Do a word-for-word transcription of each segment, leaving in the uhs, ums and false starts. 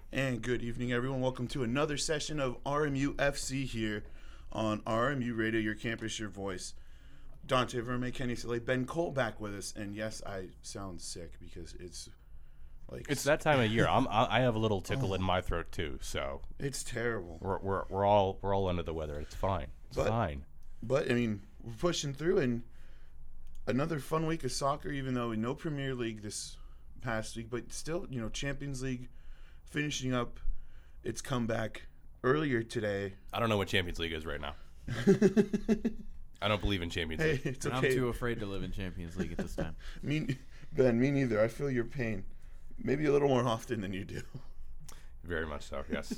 And good evening, everyone. Welcome to another session of R M U F C here on R M U Radio, your campus, your voice. Dante Verme, Kenny Saleh, Ben Cole back with us. And yes, I sound sick because it's like... It's that time of year. I'm, I have a little tickle oh, in my throat, too, so... It's terrible. We're we're, we're all we're all under the weather. It's fine. It's but, fine. But, I mean, we're pushing through, and another fun week of soccer, even though no Premier League this past week, but still, you know, Champions League finishing up its comeback earlier today. I don't know what Champions League is right now. I don't believe in Champions hey, League. It's okay. I'm too afraid to live in Champions League at this time. me, Ben, me neither. I feel your pain. Maybe a little more often than you do. Very much so, yes.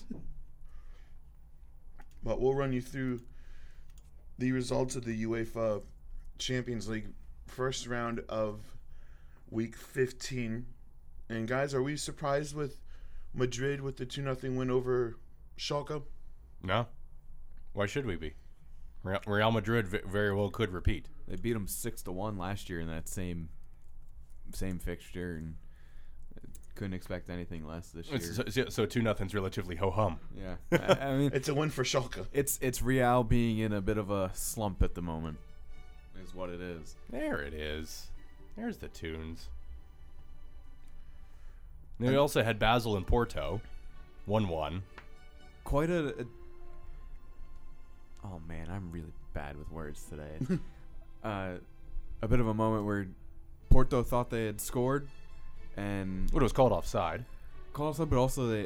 But we'll run you through the results of the UEFA Champions League first round of week fifteen. And guys, are we surprised with Madrid with the two nothing win over Schalke? No. Why should we be? Real Madrid very well could repeat. They beat them six to one last year in that same same fixture, and couldn't expect anything less this year. So, so, so two nothing's relatively ho hum. Yeah, I, I mean it's a win for Schalke. It's it's Real being in a bit of a slump at the moment, is what it is. There it is. There's the tunes. We also had Basel and Porto, one one. Quite a, a. Oh man, I'm really bad with words today. uh, a bit of a moment where Porto thought they had scored, and what, it was called offside. Called offside, but also they.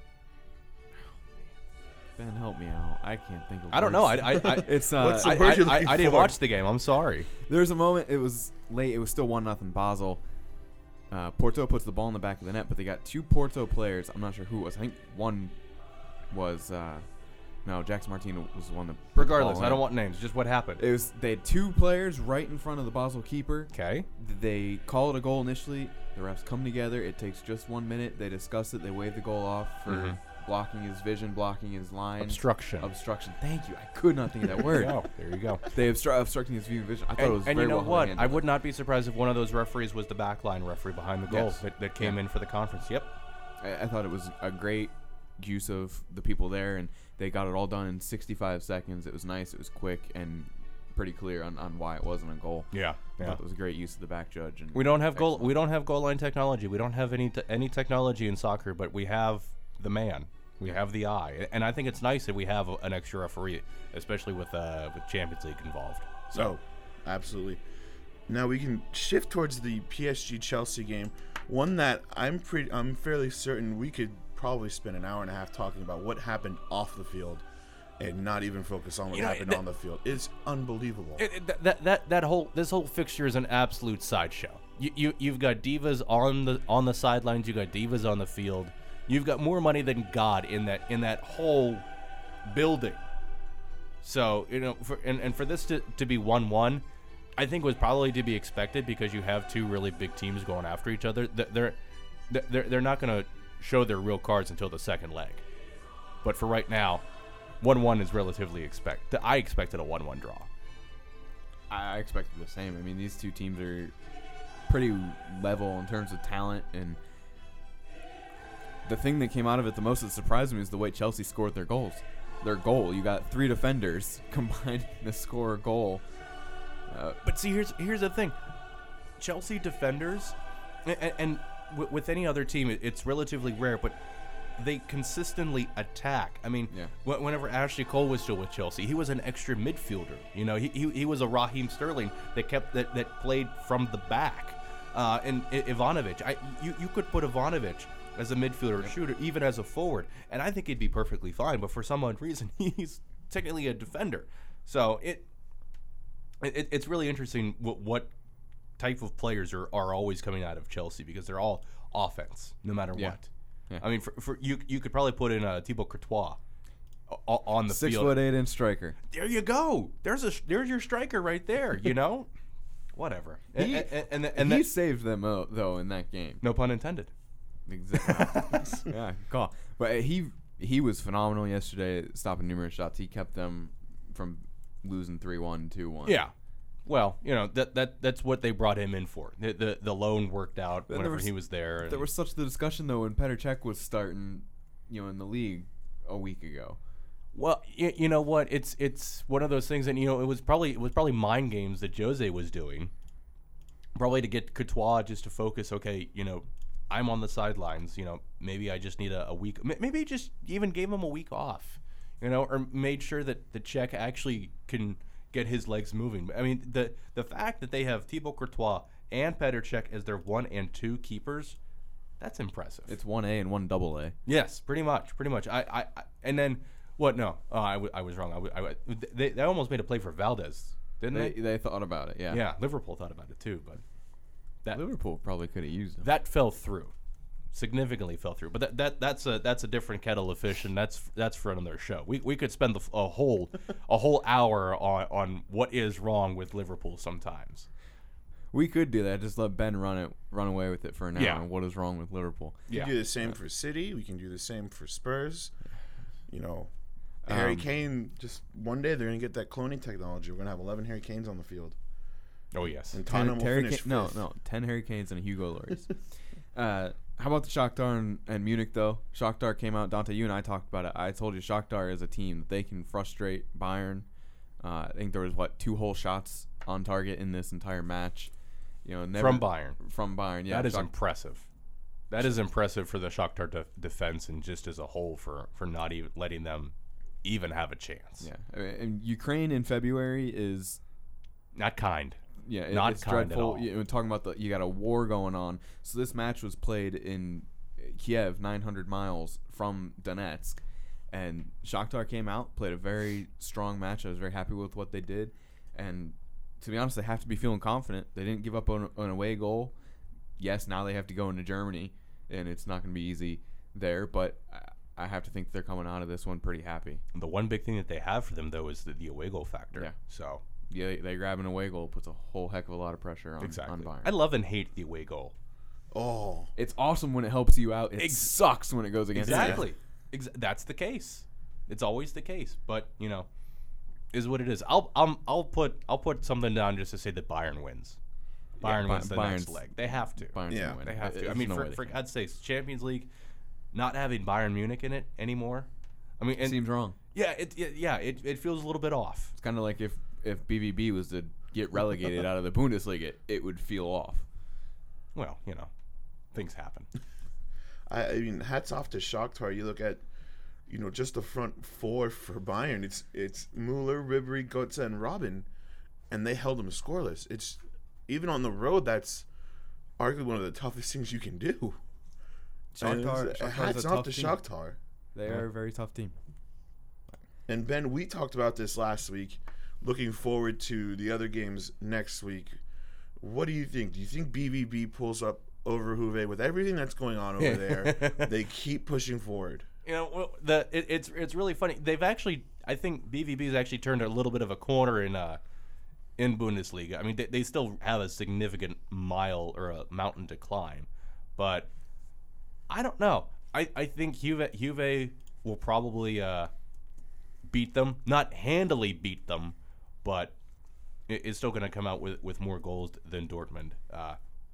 Ben, help me out. I can't think of. I don't know. I, I, I it's uh, What's the I, word I, you're I, looking I didn't for? watch the game. I'm sorry. There was a moment. It was late. It was still one nothing Basel. Uh, Porto puts the ball in the back of the net, but they got two Porto players. I'm not sure who it was. I think one was uh, no Jackson Martino was the one that. Regardless, I don't want names. Just what happened. It was they had two players right in front of the Basel keeper. Okay. They call it a goal initially. The refs come together. It takes just one minute. They discuss it. They wave the goal off for mm-hmm. blocking his vision, blocking his line. Obstruction. Obstruction. Thank you. I could not think of that word. Oh, there you go. They obstru- obstructing his view of vision. I thought and, it was and very you know well what? handled. I would not be surprised if one of those referees was the backline referee behind the goal Yes. that, that came yeah. in for the conference. Yep. I, I thought it was a great use of the people there, and they got it all done in sixty-five seconds. It was nice. It was quick and pretty clear on, on why it wasn't a goal. Yeah. I yeah. thought it was a great use of the back judge. And we don't have excellent. goal. We don't have goal line technology. We don't have any te- any technology in soccer, but we have the man. We Yeah. have the eye, and I think it's nice that we have a, an extra referee, especially with uh, with Champions League involved. So, oh, absolutely. Now we can shift towards the P S G Chelsea game, one that I'm pretty, I'm fairly certain we could probably spend an hour and a half talking about what happened off the field, and not even focus on what You know, happened that- on the field. It's unbelievable. It, it, that, that that that whole this whole fixture is an absolute sideshow. You you you've got divas on the on the sidelines. You got divas on the field. You've got more money than God in that in that whole building. So, you know, for, and, and for this to, to be one one, I think was probably to be expected because you have two really big teams going after each other. They're they're they're not going to show their real cards until the second leg. But for right now, one one is relatively expect. I expected a one one draw. I expected the same. I mean, these two teams are pretty level in terms of talent, and the thing that came out of it the most that surprised me is the way Chelsea scored their goals. Their goal, you got three defenders combined to score a goal. Uh, But see, here's here's the thing: Chelsea defenders, and, and w- with any other team, it, it's relatively rare, but they consistently attack. I mean, Yeah. wh- whenever Ashley Cole was still with Chelsea, he was an extra midfielder. You know, he he, he was a Raheem Sterling that kept that, that played from the back. Uh, and I- Ivanovic, I you you could put Ivanovic as a midfielder, Yep. shooter, even as a forward, and I think he'd be perfectly fine. But for some odd reason, he's technically a defender. So it, it it's really interesting what, what type of players are, are always coming out of Chelsea because they're all offense, no matter Yeah. what. Yeah. I mean, for, for you you could probably put in a Thibaut Courtois o- on the Six field. foot eight inch striker. There you go. There's a there's your striker right there. You know, whatever. He, and and, and, and and he that- saved them uh, though in that game. no pun intended. Exactly. yeah, call. But he he was phenomenal yesterday, stopping numerous shots. He kept them from losing three one, two one. Yeah. Well, you know that that that's what they brought him in for. The the, the loan worked out Then there whenever was- he was there. There and- was such the discussion though when Petr Cech was starting. you know, in the league a week ago. Well, you, you know what? It's it's one of those things, and you know, it was probably it was probably mind games that Jose was doing, probably to get Courtois just to focus. Okay, you know, I'm on the sidelines. You know, maybe I just need a, a week. Maybe just even gave him a week off. You know, or made sure that the Czech actually can get his legs moving. I mean, the the fact that they have Thibaut Courtois and Petr Cech as their one and two keepers, that's impressive. It's one A and one double A. Yes, pretty much, pretty much. I, I, I and then what? No, oh, I, w- I was wrong. I, w- I w- they, they almost made a play for Valdez, didn't They, they? they thought about it, yeah. Yeah, Liverpool thought about it too, but that Liverpool probably could have used him. that fell through, significantly fell through. But that, that that's a that's a different kettle of fish, and that's that's for another show. We we could spend the, a whole a whole hour on on what is wrong with Liverpool sometimes. We could do that. Just let Ben run it, run away with it for an hour. Yeah. And what is wrong with Liverpool? We Yeah. can do the same for City. We can do the same for Spurs. You know, Harry Um, Kane, just one day they're going to get that cloning technology. We're going to have eleven Harry Kanes on the field. Oh yes. And Ten, Tottenham will Harry finish Kane, no, fifth. no, ten Harry Kanes and a Hugo Lloris. uh, how about the Shakhtar and, and Munich though? Shakhtar came out. Dante, you and I talked about it. I told you Shakhtar is a team that they can frustrate Bayern. Uh, I think there was what two whole shots on target in this entire match. You know, never, From Bayern. From Bayern, yeah. That is Shak- impressive. That is impressive for the Shakhtar de- defense and just as a whole for, for not even letting them even have a chance. Yeah, I mean, and Ukraine in February is Not kind. yeah, it- Not it's kind at dreadful. all. You know, talking about the you got a war going on. So this match was played in Kiev, nine hundred miles from Donetsk, and Shakhtar came out, played a very strong match. I was very happy with what they did, and to be honest, they have to be feeling confident. They didn't give up on an away goal. Yes, now they have to go into Germany, and it's not going to be easy there, but I, I have to think they're coming out of this one pretty happy. The one big thing that they have for them, though, is the, the away goal factor. Yeah. So, Yeah, they, they grab an away goal, puts a whole heck of a lot of pressure on, exactly. on Bayern. I love and hate the away goal. Oh, It's awesome when it helps you out. It Ex- sucks when it goes against you. Exactly. Ex- that's the case. It's always the case. But, you know, is what it is. I'll um, I'll put I'll put something down just to say that Bayern wins. Bayern Bi- wins the Bayern's- next leg. They have to. Bayern's Yeah. gonna win. They have to. I There's mean, no for, way they for can't. God's sakes, Champions League, not having Bayern Munich in it anymore. I mean, and Seems wrong. yeah, it, it yeah it, it feels a little bit off. It's kind of like if if B V B was to get relegated out of the Bundesliga, it would feel off. Well, you know, things happen. I, I mean, hats off to Shakhtar. You look at, you know, just the front four for Bayern. It's it's Mueller, Ribery, Götze, and Robin, and they held them scoreless. It's even on the road. That's arguably one of the toughest things you can do. And Shakhtar, it's- Shakhtar's hats a off tough to team. Shakhtar. They Yeah. are a very tough team. And Ben, we talked about this last week. Looking forward to the other games next week. What do you think? Do you think B V B pulls up over Juve with everything that's going on over there? They keep pushing forward. You know, well, the it, it's it's really funny. They've actually, I think B V B has actually turned a little bit of a corner in uh in Bundesliga. I mean, they, they still have a significant mile or a mountain to climb, but I don't know. I, I think Juve Juve will probably uh, beat them, not handily beat them, but it, it's still going to come out with, with more goals than Dortmund. Uh,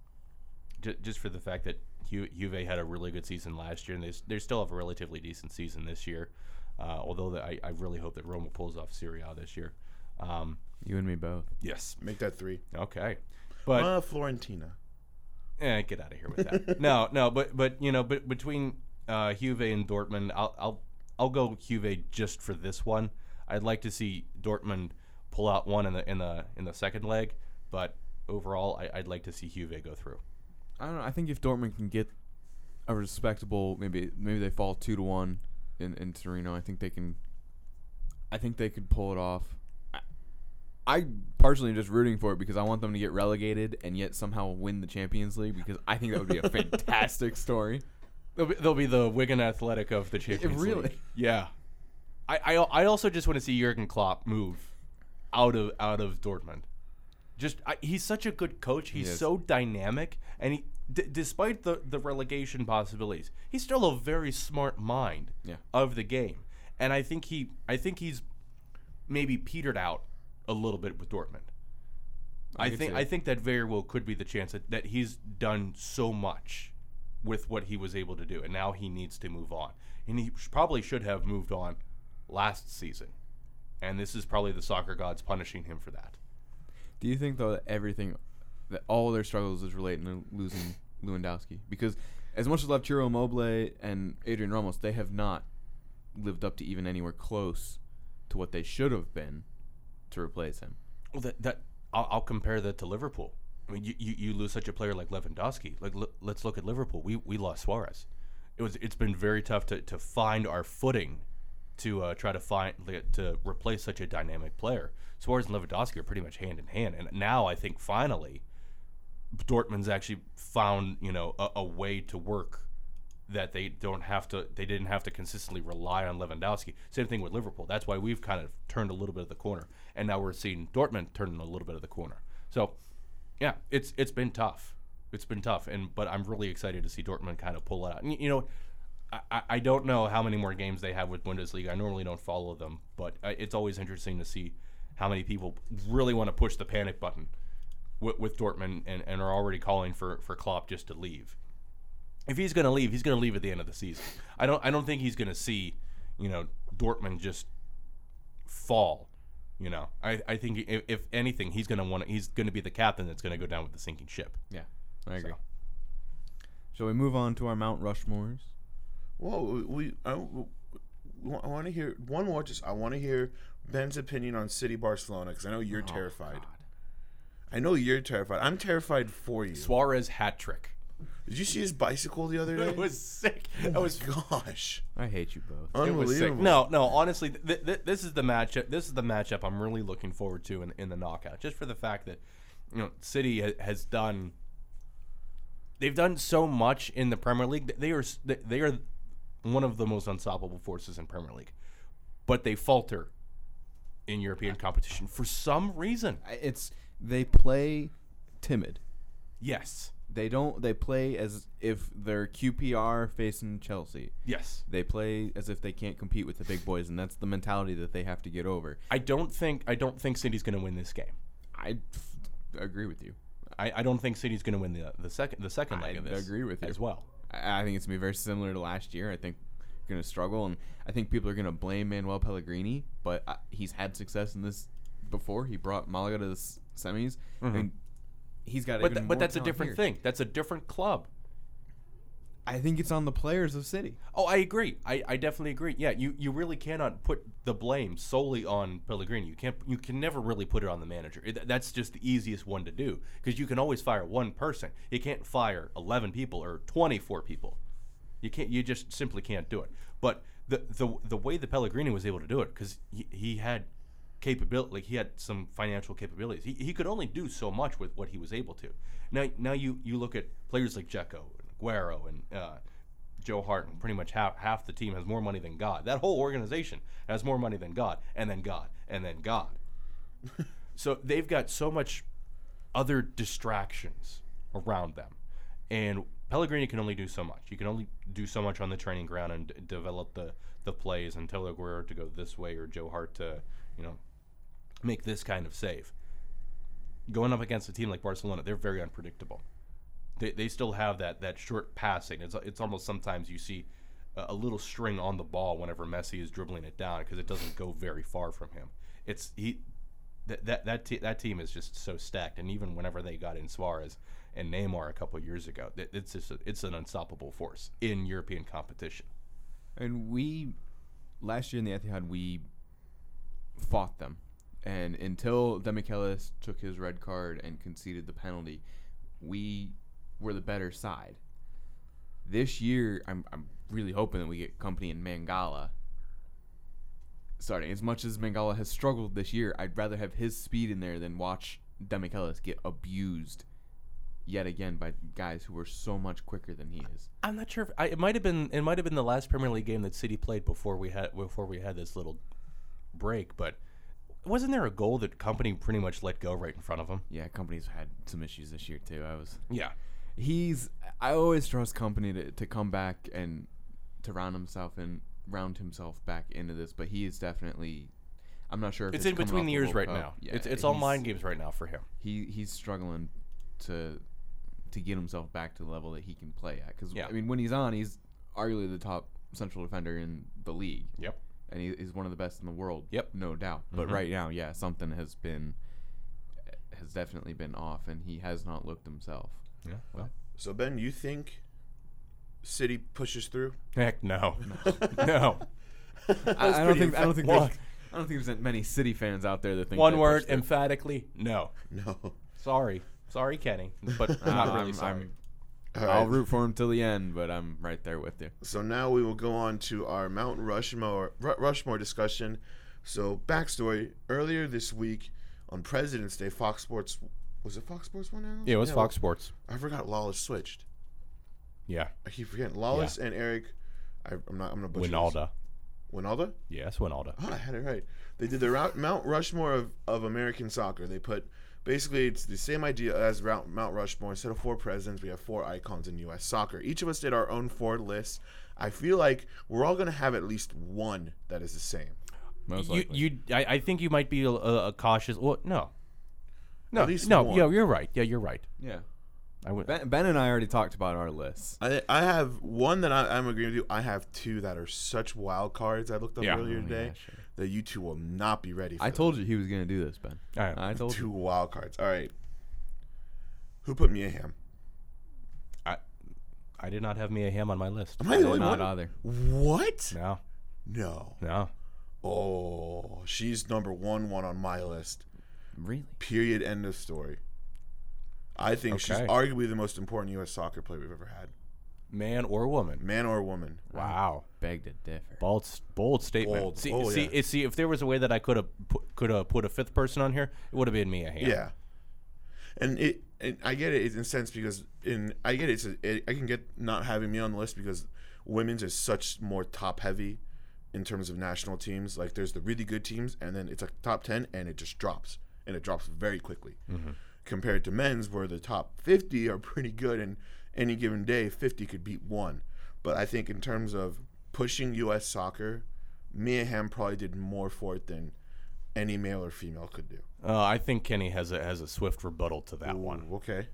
j- just for the fact that Ju- Juve had a really good season last year, and they, s- they still have a relatively decent season this year. Uh, although the, I, I really hope that Roma pulls off Serie A this year. Um, You and me both. yes. Make that three. Okay. But uh, Florentina. eh, get out of here with that. no, no, but but you know, but between uh, Juve and Dortmund, I'll I'll I'll go Juve just for this one. I'd like to see Dortmund pull out one in the in the in the second leg, but overall, I, I'd like to see Juve go through. I don't know. I think if Dortmund can get a respectable, maybe maybe they fall two to one in in Torino. I think they can. I think they could pull it off. I, I personally am just rooting for it because I want them to get relegated and yet somehow win the Champions League because I think that would be a fantastic story. They'll be, they'll be the Wigan Athletic of the Champions really? League. Yeah. I, I I also just want to see Jurgen Klopp move out of out of Dortmund. Just I, he's such a good coach. He's is. so dynamic, and he, d- despite the the relegation possibilities, he's still a very smart mind Yeah. of the game. And I think he I think he's maybe petered out a little bit with Dortmund. I I can think see I it. think that very well could be the chance that, that he's done so much with what he was able to do, and now he needs to move on. And he sh- probably should have moved on last season. And this is probably the soccer gods punishing him for that. Do you think, though, that everything, that all their struggles is related to losing Lewandowski? Because as much as I love Ciro Immobile and Adrian Ramos, they have not lived up to even anywhere close to what they should have been to replace him. Well, that, that I'll, I'll compare that to Liverpool. I mean, you, you, you lose such a player like Lewandowski. Like, l- let's look at Liverpool. We we lost Suarez. It was it's been very tough to, to find our footing to uh, try to find to replace such a dynamic player. Suarez and Lewandowski are pretty much hand in hand, and now I think finally Dortmund's actually found you know a, a way to work that they don't have to they didn't have to consistently rely on Lewandowski. Same thing with Liverpool. That's why we've kind of turned a little bit of the corner, and now we're seeing Dortmund turning a little bit of the corner. So yeah, it's it's been tough. It's been tough, and but I'm really excited to see Dortmund kind of pull it out. And, you know, I, I don't know how many more games they have with Bundesliga. I normally don't follow them, but it's always interesting to see how many people really want to push the panic button with, with Dortmund and, and are already calling for, for Klopp just to leave. If he's going to leave, he's going to leave at the end of the season. I don't I don't think he's going to see, you know, Dortmund just fall. You know, I, I think if, if anything, he's going to want he's going to be the captain that's going to go down with the sinking ship. Yeah, I agree. So. Shall we move on to our Mount Rushmores? Well, we I, I want to hear one more. Just I want to hear Ben's opinion on City Barcelona because I know you're Oh, terrified. God. I know you're terrified. I'm terrified for you. Suarez hat trick. Did you see his bicycle the other day? It was sick. Oh It my was gosh, I hate you both. It was sick. unbelievable. No, no. Honestly, th- th- this is the matchup. This is the matchup I'm really looking forward to in, in the knockout. Just for the fact that, you know, City ha- has done. They've done so much in the Premier League. They are s- they are one of the most unstoppable forces in Premier League, but they falter in European competition for some reason. I- It's they play timid. Yes, They don't. They play as if they're Q P R facing Chelsea. yes. They play as if they can't compete with the big boys, and that's the mentality that they have to get over. I don't think I don't think City's going to win this game. I f- agree with you. I, I don't think City's going to win the the second the second leg I of this. agree with you. as well. I, I think it's gonna be very similar to last year. I think we're gonna struggle, and I think people are gonna blame Manuel Pellegrini, but uh, he's had success in this before. He brought Malaga to the s- semis, Mhm. and he's got. But even th- more but that's a talent different here. thing. That's a different club. I think it's on the players of City. Oh, I agree. I, I definitely agree. Yeah, you, you really cannot put the blame solely on Pellegrini. You can't. You can never really put it on the manager. It, that's just the easiest one to do because you can always fire one person. You can't fire eleven people or twenty-four people. You can't. You just simply can't do it. But the the the way that Pellegrini was able to do it because he, he had capability, like he had some financial capabilities. He, he could only do so much with what he was able to. Now now you, you look at players like Dzeko and Aguero and uh, Joe Hart, and pretty much half half the team has more money than God. That whole organization has more money than God, and then God, and then God. So they've got so much other distractions around them, and Pellegrini can only do so much. You can only do so much on the training ground and d- develop the, the plays and tell Aguero to go this way or Joe Hart to, you know, make this kind of save. Going up against a team like Barcelona, they're very unpredictable. They they still have that, that short passing. It's it's almost sometimes you see a, a little string on the ball whenever Messi is dribbling it down because it doesn't go very far from him. It's he that that that, te- that team is just so stacked. And even whenever they got in Suarez and Neymar a couple of years ago, it, it's just a, it's an unstoppable force in European competition. And we, last year in the Etihad, we fought them. And until Demichelis took his red card and conceded the penalty, we were the better side. This year, I'm I'm really hoping that we get company in Mangala starting. As much as Mangala has struggled this year, I'd rather have his speed in there than watch Demichelis get abused yet again by guys who are so much quicker than he is. I'm not sure if I, it might have been it might have been the last Premier League game that City played before we had before we had this little break, but wasn't there a goal that Company pretty much let go right in front of him? Yeah, Company's had some issues this year too. I was Yeah. he's I always trust Company to, to come back and to round himself and round himself back into this, but he is definitely I'm not sure if It's it's, in coming between off the the ears World right Cup. now. Yeah, it's it's all he's- mind games right now for him. He he's struggling to to get himself back to the level that he can play at. Because Yeah. I mean, when he's on, he's arguably the top central defender in the league. Yep. And he is one of the best in the world. Yep. No doubt. But Mhm. right now, yeah, something has been has definitely been off, and he has not looked himself. Yeah. Well. So Ben, you think City pushes through? Heck no. No. I, I don't think I don't think there's, One, I don't think there's many City fans out there that think one they word, pushed through. emphatically, no. No. Sorry. Sorry, Kenny. But Uh, not I'm- really sorry. All I'll right. root for him till the end, but I'm right there with you. So now we will go on to our Mount Rushmore Ru- Rushmore discussion. So backstory: earlier this week on President's Day, Fox Sports was it Fox Sports one? Now? Yeah, it was well, Fox Sports. I forgot Lawless switched. Yeah. I keep forgetting Lawless and Eric. I, I'm not. I'm gonna butcher this. Winalda. Winalda. Yes, Winalda. Oh, I had it right. They did the Route, Mount Rushmore of, of American soccer. They put basically it's the same idea as Route, Mount Rushmore. Instead of four presidents, we have four icons in U S soccer. Each of us did our own four lists. I feel like we're all gonna have at least one that is the same. Most You, likely. you, I, I think you might be a, a, a cautious. Well, no. No, At least no, one. yeah, you're right. Yeah, you're right. yeah. I would. Ben, ben and I already talked about our lists. I I have one that I, I'm agreeing with you. I have two that are such wild cards. I looked up Yeah. earlier Oh, today yeah, sure. that you two will not be ready for. I told you he was gonna do this, Ben. All right. I told two you. wild cards. All right. Who put Mia Hamm? I, I did not have Mia Hamm on my list. Am I I the did only not one? either. What? No, No. no. Oh, she's number one one on my list. Really? Period. End of story. I think she's Okay. arguably the most important U S soccer player we've ever had, Man or woman. man or woman. Wow. Beg to differ. Bold, s- bold statement. Bold. See, Oh, see, yeah. it- see, if there was a way that I could have put, could have put a fifth person on here, it would have been Mia Hamm. Yeah. And it, and I get it in a sense because in I get it, it's a, it. I can get not having me on the list because women's is such more top heavy in terms of national teams. Like there's the really good teams, and then it's a top ten, and it just drops, and it drops very quickly. Mm-hmm. Compared to men's, where the top fifty are pretty good, and any given day, fifty could beat one. But I think in terms of pushing U S soccer, Mia Hamm probably did more for it than any male or female could do. Uh, I think Kenny has a has a swift rebuttal to that Ooh, one. Okay.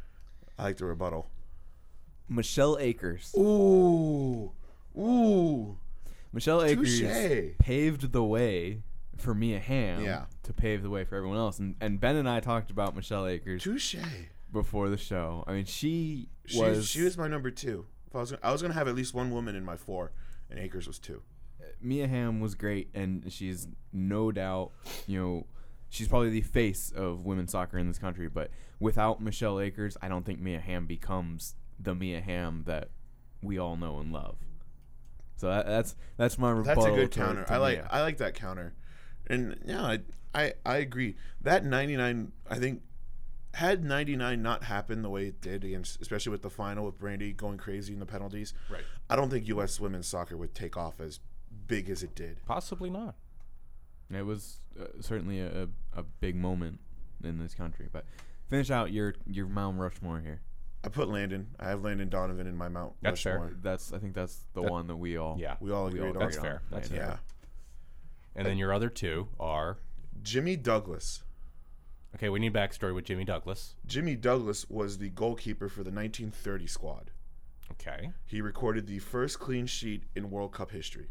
I like the rebuttal. Michelle Akers. Ooh. Ooh. Michelle Akers Touche. paved the way for Mia Hamm Yeah. to pave the way for everyone else. And, and Ben and I talked about Michelle Akers Touche. before the show. I mean, she She was was, she was my number two. If I was gonna, I was gonna have at least one woman in my four, and Akers was two. Mia Hamm was great, and she's no doubt, you know, she's probably the face of women's soccer in this country. But without Michelle Akers, I don't think Mia Hamm becomes the Mia Hamm that we all know and love. So that, that's that's my rebuttal. That's a good to- counter. to I like Mia. I like that counter, and yeah, I I, I agree. That ninety-nine, I think, had ninety-nine not happened the way it did against, especially with the final with Brandy going crazy in the penalties. Right. I don't think U S women's soccer would take off as big as it did. Possibly not. It was uh, certainly a, a big moment in this country. But finish out your your Mount Rushmore here. I put Landon. I have Landon Donovan in my Mount That's fair. Rushmore. That's I think that's the That- one that we all Yeah. We all we agreed all on. That's agreed fair. on. That's Right. fair. Yeah. And then your other two are Jimmy Douglas. okay. We need backstory with Jimmy Douglas. Jimmy Douglas was the goalkeeper for the nineteen thirty squad. Okay. He recorded the first clean sheet in World Cup history.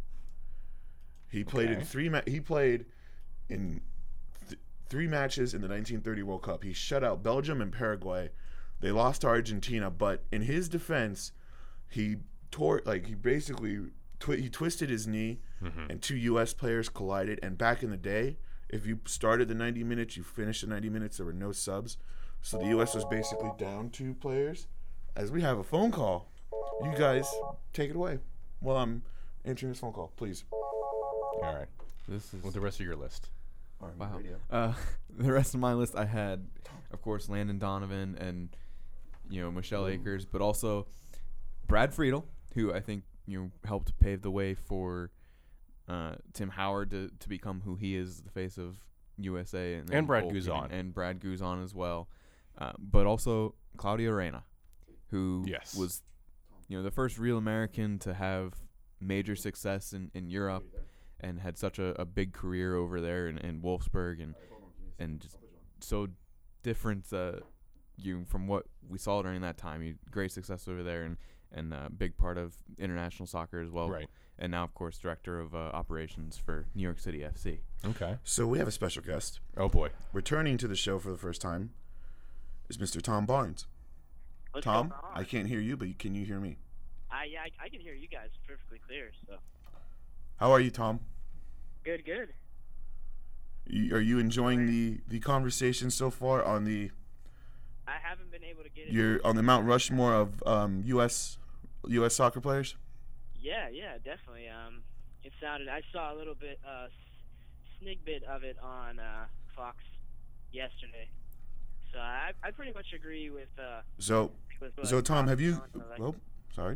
He played in Okay. three. Ma- he played in th- three matches in the nineteen thirty World Cup. He shut out Belgium and Paraguay. They lost to Argentina, but in his defense, he tore like he basically twi- he twisted his knee, Mhm. and two U S players collided. And back in the day, if you started the ninety minutes, you finished the ninety minutes. There were no subs, so the U S was basically down two players. As we have a phone call, you guys take it away. Well, I'm answering this phone call, please. All right. This is With the rest of your list. wow. Uh, the rest of my list, I had, of course, Landon Donovan and you know Michelle Akers, but also Brad Friedel, who I think you know helped pave the way for uh, Tim Howard to, to become who he is, the face of U S A, and, And Brad goalkeeping, Guzan. and Brad Guzan as well, uh, but also Claudia Reyna, who Yes. was you know the first real American to have major success in, in Europe. And had such a, a big career over there in, in Wolfsburg and and just so different uh, you from what we saw during that time, you great success over there, and and a uh, big part of international soccer as well. Right. And now, of course, director of uh, operations for New York City F C. Okay. So we have a special guest. Oh boy. Returning to the show for the first time is Mister Tom Barnes. What's Tom, going on? I can't hear you, but can you hear me? I, yeah, I, I can hear you guys perfectly clear. So How are you, Tom? good, good. You, are you enjoying the, the conversation so far on the I haven't been able to get it. you're on the Mount Rushmore of um, U S U S soccer players? Yeah, yeah, definitely. Um, it sounded. I saw a little bit, uh, snig bit of it on uh, Fox yesterday. So I, I pretty much agree with. Uh, So with what so Tom, have you? Fox on, like- Oh, sorry.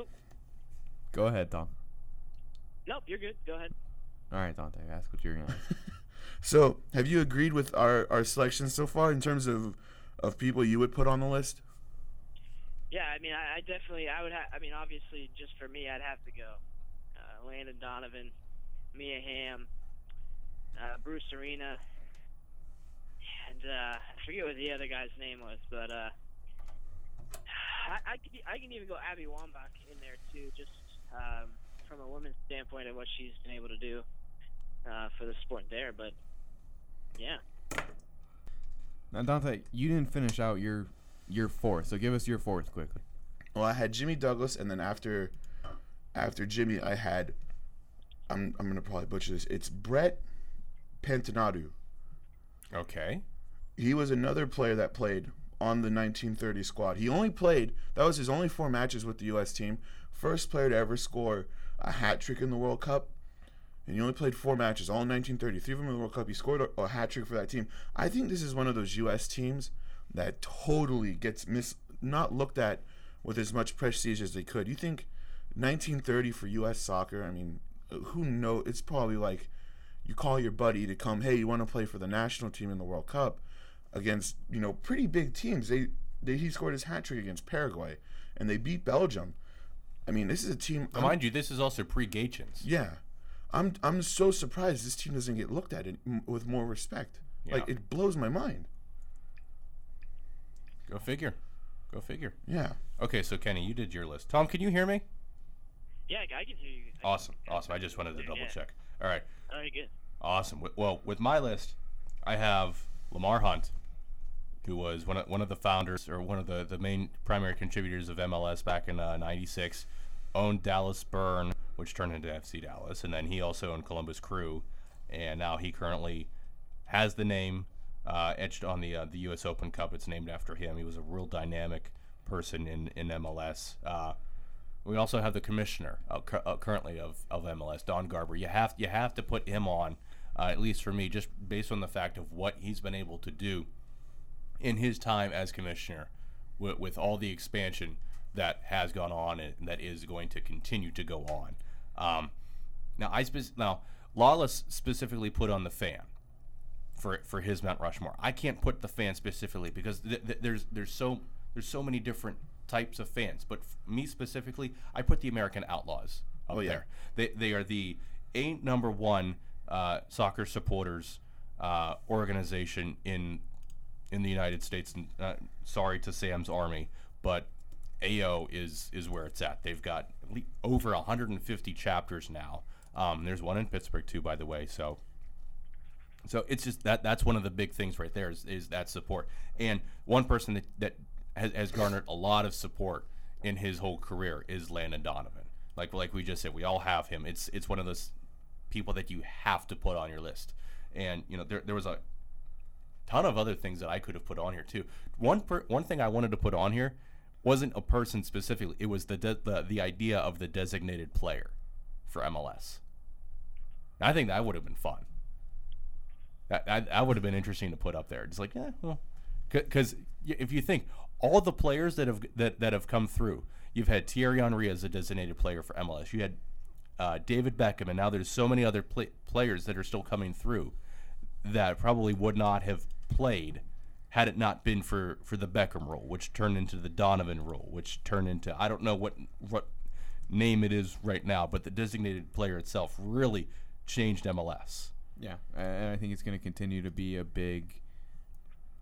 Go ahead, Tom. Nope, you're good. Go ahead. All right, Dante, ask what you're going to ask. So have you agreed with our our selection so far in terms of of people you would put on the list? Yeah, I mean, I, I definitely, I would have. I mean, obviously, just for me, I'd have to go. Uh, Landon Donovan, Mia Hamm, uh, Bruce Arena, and uh, I forget what the other guy's name was, but uh, I, I, could, I can even go Abby Wambach in there too, just um, from a women's standpoint of what she's been able to do uh, for the sport there. But yeah. Now, Dante, you didn't finish out your your fourth, so give us your fourth quickly. Well, I had Jimmy Douglas, and then after after Jimmy, I had I'm I'm gonna probably butcher this. It's Brett Pantanadu. Okay. He was another player that played on the nineteen thirty squad. He only played, that was his only four matches with the U S team. First player to ever score a hat trick in the World Cup. And he only played four matches, all in nineteen thirty. Three of them in the World Cup. He scored a, a hat trick for that team. I think this is one of those U S teams that totally gets mis not looked at with as much prestige as they could. You think nineteen thirty for U S soccer, I mean, who knows? It's probably like you call your buddy to come, hey, you want to play for the national team in the World Cup against, you know, pretty big teams. They, they He scored his hat trick against Paraguay, and they beat Belgium. I mean, this is a team. Now, mind you, this is also pre-Gatchens. Yeah. I'm I'm so surprised this team doesn't get looked at it m- with more respect. Yeah. Like, it blows my mind. Go figure. Go figure. Yeah. Okay, so Kenny, you did your list. Tom, can you hear me? Yeah, I can hear you. I can- Awesome. Awesome. I just wanted to double Yeah. check. All right. All right, good. Awesome. Wi- Well, with my list, I have Lamar Hunt, who was one of, one of the founders or one of the, the main primary contributors of M L S back in uh, ninety-six, owned Dallas Burn, which turned into F C Dallas, and then he also owned Columbus Crew, and now he currently has the name uh, etched on the uh, the U S Open Cup. It's named after him. He was a real dynamic person in, in M L S. Uh, we also have the commissioner uh, cu- uh, currently of, of M L S, Don Garber. You have you have to put him on, uh, at least for me, just based on the fact of what he's been able to do in his time as commissioner, with, with all the expansion that has gone on and that is going to continue to go on. Um, now, I spe- now Lawless specifically put on the Fan for for his Mount Rushmore. I can't put the Fan specifically because th- th- there's there's so there's so many different types of fans. But f- me specifically, I put the American Outlaws up Oh, yeah. there. They they are the a number one uh, soccer supporters uh, organization in in the United States. And uh, sorry to Sam's Army, but A O is is where it's at. They've got at least over one hundred fifty chapters now. Um, there's one in Pittsburgh too, by the way. So, so it's just that that's one of the big things right there is, is that support. And one person that that has, has garnered a lot of support in his whole career is Landon Donovan. Like like we just said, we all have him. It's it's one of those people that you have to put on your list. And you know there there was a ton of other things that I could have put on here too. One per, one thing I wanted to put on here wasn't a person specifically. It was the de- the the idea of the designated player for M L S. I think that would have been fun. That that, that would have been interesting to put up there. Just like, yeah, well, because if you think all the players that have that, that have come through, you've had Thierry Henry as a designated player for M L S. You had uh, David Beckham, and now there's so many other play- players that are still coming through that probably would not have played had it not been for, for the Beckham rule, which turned into the Donovan rule, which turned into, I don't know what what name it is right now, but the designated player itself really changed M L S. Yeah, and I think it's going to continue to be a big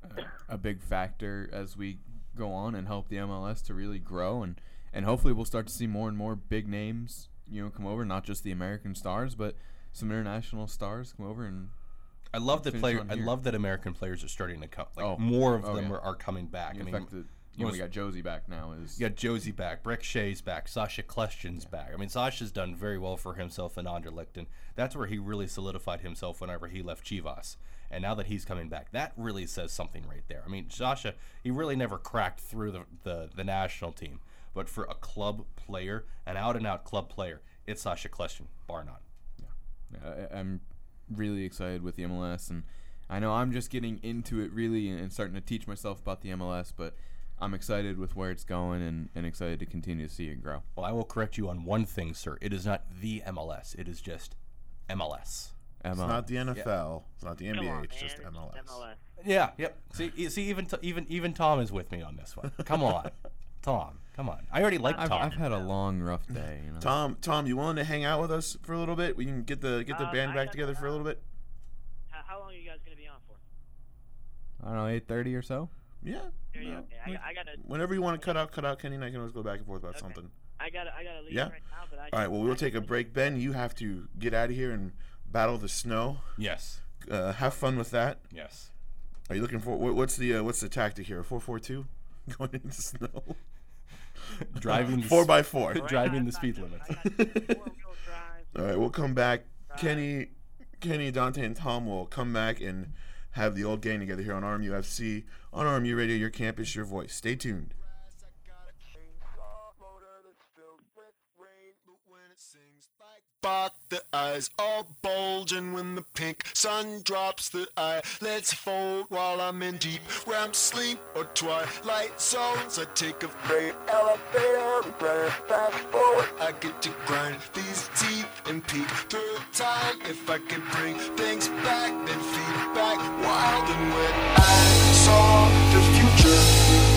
a, a big factor as we go on and help the M L S to really grow, and, and hopefully we'll start to see more and more big names, you know, come over, not just the American stars, but some international stars come over and I love that finish player. on I here. love that American players are starting to come. Like Oh. more of Oh, them yeah. are, are coming back. in I mean, fact, the, you know, was- we got Josie back now. Is you got Josie back, Breck Shea's back, Sasha Kleshchen's back. I mean, Sasha's done very well for himself in Anderlecht, and that's where he really solidified himself whenever he left Chivas. And now that he's coming back, that really says something right there. I mean, Sasha, he really never cracked through the, the, the national team. But for a club player, an out-and-out club player, it's Sasha Kleshchen, bar none. I, I'm really excited with the M L S, and I know I'm just getting into it really and, and starting to teach myself about the M L S, but I'm excited with where it's going and, and excited to continue to see it grow. Well, I will correct you on one thing, sir. It is not the M L S. It is just M L S. It's not the N F L. It's not the N B A. Come on, It's man. just M L S. M L S. Yeah, yep. See, you see, even t- even even Tom is with me on this one. Come on, Tom. Come on. I already like I've, Tom. I've had a long, rough day. You know? Tom, Tom, you willing to hang out with us for a little bit? We can get the get the Uh, band I back got- together for a little bit. How, how long are you guys gonna be on for? I don't know, eight thirty or so. Yeah. There you no, go. Okay, like, I, I gotta. whenever you want to cut out, cut out. Kenny and I can always go back and forth about Okay. something. I gotta. I gotta leave Yeah? right now. But I All right. Well, we'll take a break. Ben, you have to get out of here and battle the snow. yes, Uh, have fun with that. yes. Are you looking for what, what's the uh, what's the tactic here? Four four two, going into the snow. Driving the four s- by four. driving the I got- speed I limit. got four-wheel drive. All right, we'll come back. Kenny, Kenny, Dante, and Tom will come back and have the old gang together here on R M U F C, on R M U Radio, your campus, your voice. Stay tuned. Bark, the eyes all bulging when the pink sun drops the eye. Let's fold while I'm in deep R E M sleep or twilight zones. I take a freight elevator, better fast forward. I get to grind these teeth and peek through time. If I can bring things back, then feedback wild. And when I saw the future.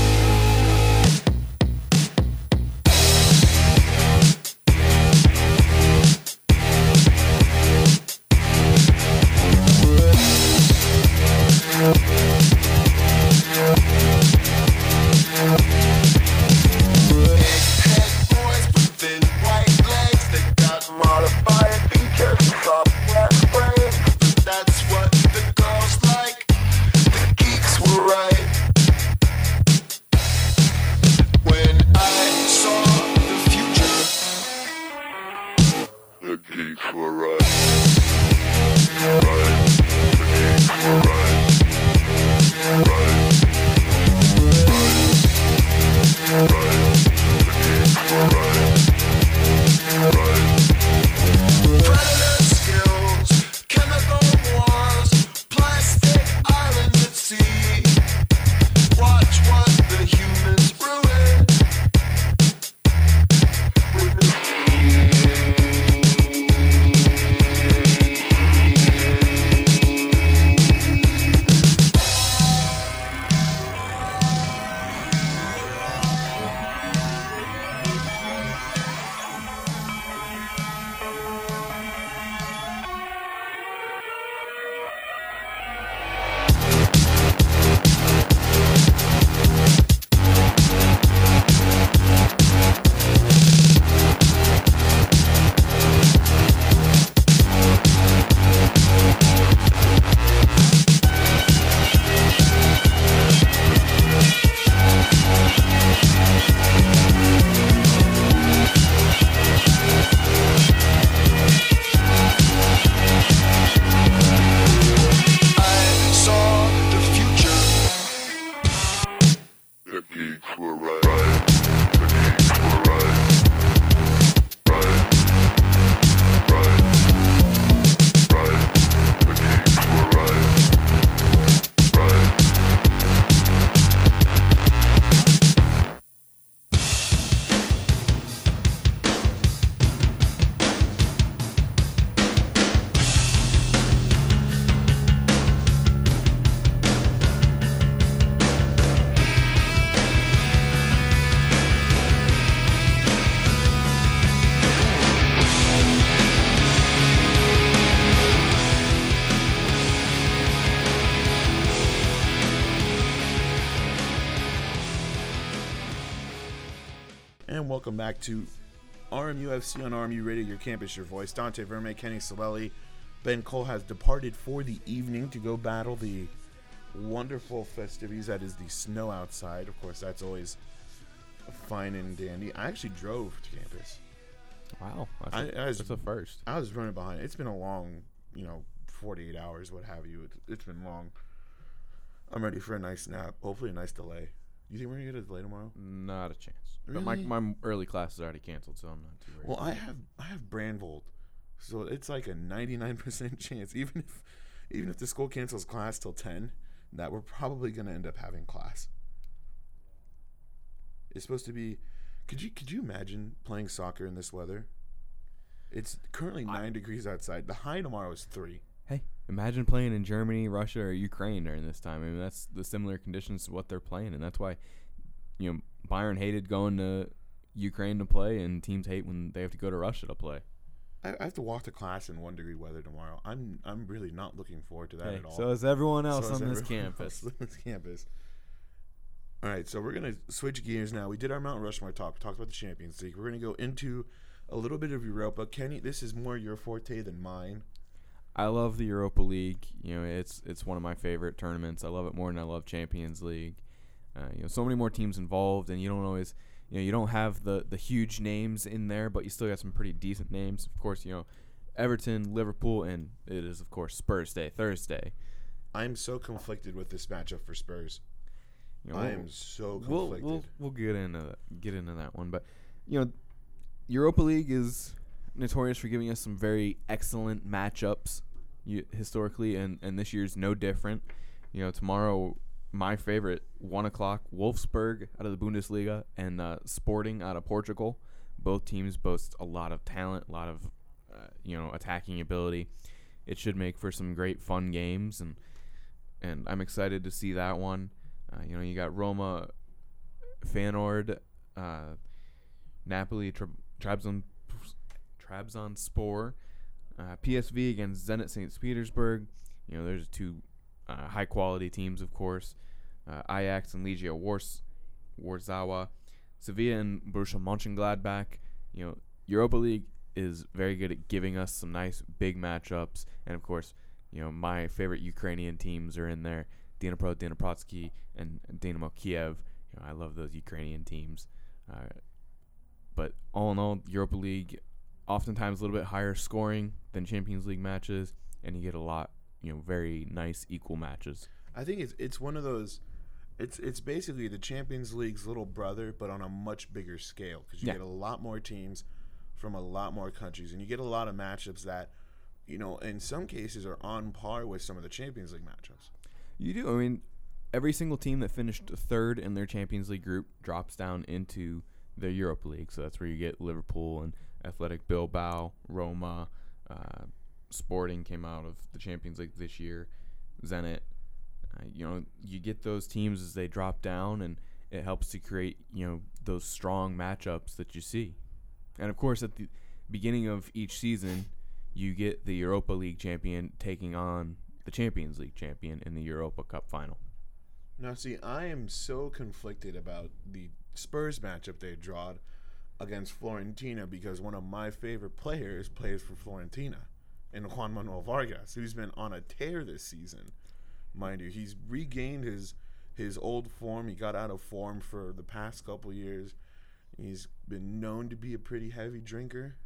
And welcome back to R M U F C on R M U Radio, your campus, your voice. Dante Verme, Kenny Solelli, Ben Cole has departed for the evening to go battle the wonderful festivities that is the snow outside. Of course, that's always fine and dandy. I actually drove to campus. Wow, that's, I, a, I was, that's a first. I was running behind. It's been a long, you know, forty-eight hours, what have you. It's, it's been long. I'm ready for a nice nap. Hopefully, a nice delay. You think we're gonna get a delay tomorrow? Not a chance. Really? But my my early class is already canceled, so I'm not too worried. Well, I have I have Brandvold, so it's like a ninety-nine percent chance. Even if even if the school cancels class till ten, that we're probably gonna end up having class. It's supposed to be. Could you could you imagine playing soccer in this weather? It's currently nine I, degrees outside. The high tomorrow is three. Hey, imagine playing in Germany, Russia, or Ukraine during this time. I mean, that's the similar conditions to what they're playing, and that's why, you know, Bayern hated going to Ukraine to play, and teams hate when they have to go to Russia to play. I, I have to walk to class in one degree weather tomorrow. I'm I'm really not looking forward to that hey, at all. So is everyone else so on this everyone campus. Else on this campus. All right, so we're gonna switch gears now. We did our Mount Rushmore talk. We talked about the Champions League. We're gonna go into a little bit of Europa. Kenny, this is more your forte than mine. I love the Europa League. You know, it's it's one of my favorite tournaments. I love it more than I love Champions League. Uh, you know, so many more teams involved, and you don't always, you know, you don't have the, the huge names in there, but you still got some pretty decent names. Of course, you know, Everton, Liverpool, and it is, of course, Spurs Day, Thursday. I'm so conflicted with this matchup for Spurs. You know, I we'll, am so we'll, conflicted. we'll we'll get into that, get into that one, but you know, Europa League is notorious for giving us some very excellent matchups, you, historically, and and this year's no different. You know, tomorrow, my favorite, one o'clock, Wolfsburg out of the Bundesliga and uh, Sporting out of Portugal. Both teams boast a lot of talent, a lot of uh, you know attacking ability. It should make for some great fun games, and and I'm excited to see that one. Uh, you know, you got Roma, Feyenoord, uh, Napoli, Tra- Trabzon, Trabzonspor, uh, P S V against Zenit Saint Petersburg. You know, there's two uh, high-quality teams, of course. Uh, Ajax and Legia Wars- Warsaw, Sevilla and Borussia Mönchengladbach. You know, Europa League is very good at giving us some nice big matchups, and of course, you know, my favorite Ukrainian teams are in there. Dnipro, Dnipropetrovsk, and Dynamo Kiev. You know, I love those Ukrainian teams. Uh, but all in all, Europa League, oftentimes a little bit higher scoring than Champions League matches, and you get a lot, you know, very nice equal matches. I think it's it's one of those. It's it's basically the Champions League's little brother, but on a much bigger scale, because you Yeah. get a lot more teams from a lot more countries, and you get a lot of matchups that, you know, in some cases are on par with some of the Champions League matchups. You do. I mean, every single team that finished third in their Champions League group drops down into the Europa League. So that's where you get Liverpool and Athletic Bilbao, Roma, uh, Sporting came out of the Champions League this year, Zenit. Uh, you know, you get those teams as they drop down, and it helps to create, you know, those strong matchups that you see. And of course, at the beginning of each season, you get the Europa League champion taking on the Champions League champion in the Europa Cup final. Now, see, I am so conflicted about the Spurs matchup they drawed against Fiorentina, because one of my favorite players plays for Fiorentina, and Juan Manuel Vargas, who's been on a tear this season. Mind you, he's regained his his old form. He got out of form for the past couple years. He's been known to be a pretty heavy drinker.